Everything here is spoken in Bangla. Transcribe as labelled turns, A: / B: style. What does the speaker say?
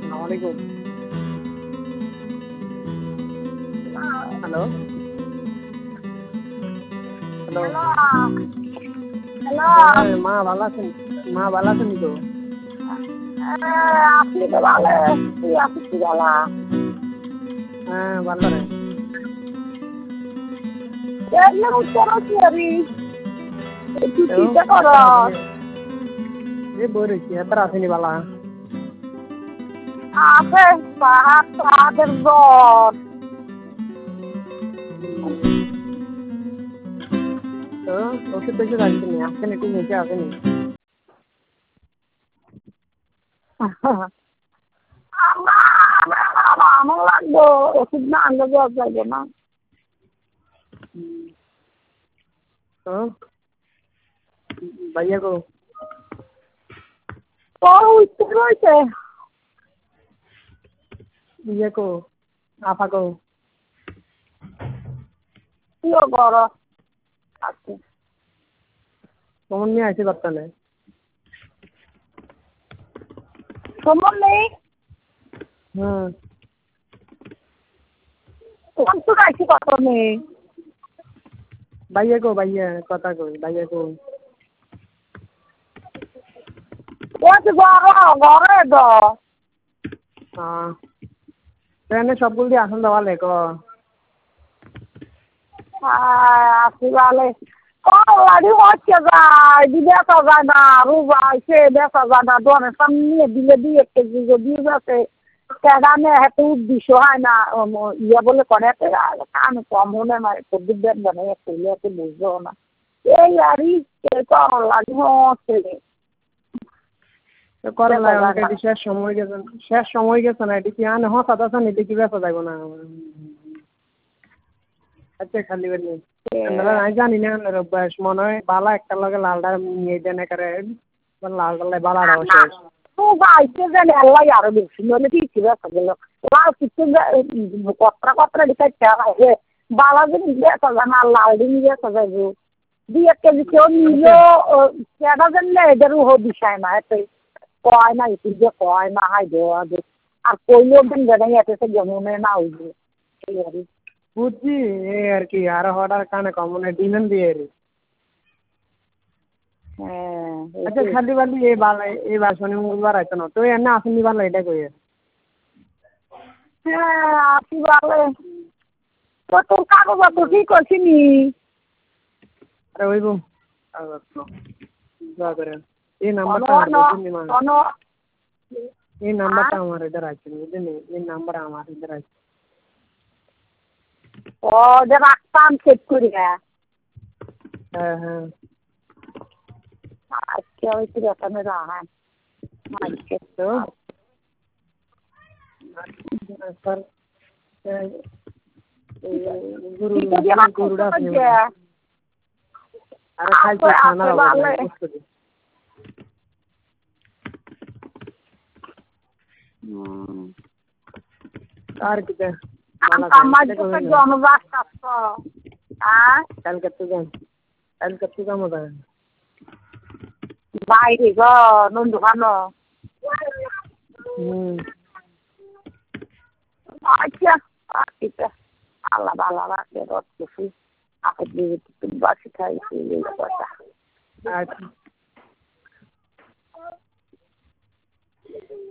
A: আসসালামু আলাইকুম। Hello, hello.
B: Hello, hello.
A: হ্যাঁ, মা ভালো আছেন? মা ভালো আছেন তো?
B: আপনি তো ভালো তুই আছিস কি বলা
A: হ্যাঁ, ভালো রে।
B: এগুলো উত্তর করি একটু
A: তো
B: চিন্তা কর
A: এত আসেনি, যে বই রয়েছি এত আসেনি বালা।
B: আছে পাহাড় পাহাড়ের জ্বর
A: তো ওষুধ টষুধ আসেনি, আসেনি ঠিক হয়েছে আসেনি।
B: আমার লাগবো ওষুধ না আনলে জ্বর যাইবে না
A: তো ভাইয়া গো,
B: তোর উত্তর রয়েছে
A: ইয়ে গো, আপা গো।
B: তুইও বড় আছে
A: কেমন নিয়ে আসি বর্তমানে?
B: তোমার নেই
A: হুম,
B: কোন তো আছি কত নেই
A: ভাইয়া গো, ভাইয়া কথা কই, ভাইয়া গো।
B: ওই তো ঘরে দ
A: হ্যাঁ, ট্রেনে সবগুলো দিয়ে আসুন দেওয়ালে ক।
B: আসি বলে কলারি হচ্ছে যায় বেচা যায় না রুবাই সে বেচা যায় না দোকানের সামনে দিলে 2 কেজি যদি বেচে সেখানে এত উদ্দেশ্য হয় না ইয়ে বলে করে কান কম হলে না সবজি দেন না একটু ইয়েতে বুঝবো না এই আরই কলারি হচ্ছে
A: করলা
B: বেচা যায়
A: আমাকে
B: না
A: এটি শেষ সময় গেছে, শেষ সময় গেছে না, এটি কি আন হঠাৎ আছে এটি কি বেচা যাবো না। আচ্ছা খালি বেলি আমরা নাই জানি না আপনার অভ্যাস মনে হয় বালা একটা লগে লালটা নিয়ে দেন করে লাল ডালে বালাটা
B: না
A: শেষ।
B: তো গাইতে জানি আল্লাহ আরো বেশি নলে কি বেচা গেল লাল কিছু কতরা কতরা দিকে বালা জিনিস বেচা যায় না লাল জিনিস বেচা যাবে 2 কেজি কেউ
A: আচ্ছা
B: নিলেও সেটা জানলে এদেরও বিষয় না এতে কয় না একটু যে কয় না হাই দেওয়া দে আর কইলেও দিন জানাই এতে যেমন না হইবে এই আর
A: বুঝছি এই আর কি আরো হঠাৎ কানে কম মানে ডিমেন দিয়ে আচ্ছা
B: হ্যাঁ
A: খালি বালি এই বাসনে মঙ্গলবার আইতো না তো এনে আসেনি ভালো এটা কই
B: হ্যাঁ আপনি বলে তো তোর কাগজপত্র কি করছিনি
A: আরে ওই বউ দোয়া করেন এই নাম্বারটা আমার বুঝলি মা, এই নাম্বারটা আমার ইধার আছে বুঝলি, এই নাম্বার আমার ইধার আছে।
B: ও যে রাখতাম চেক করি
A: হ্যাঁ হ্যাঁ
B: আজকে হয়তো বেতনে রাখান আজকে
A: তো স্যার গুরু গরুটা আছে আরে খাইছে খানা হবে আর কি
B: আমার জনবাস
A: কাল করতে যান, কাল করতে যাবো
B: বাইরে গ নন্দু খানো
A: হুম
B: আচ্ছা আচ্ছা আল্লাহ ভালো রাখে রথ খুশি আপদ দিয়ে তুমি বাসি খাইছি এই কথা
A: আচ্ছা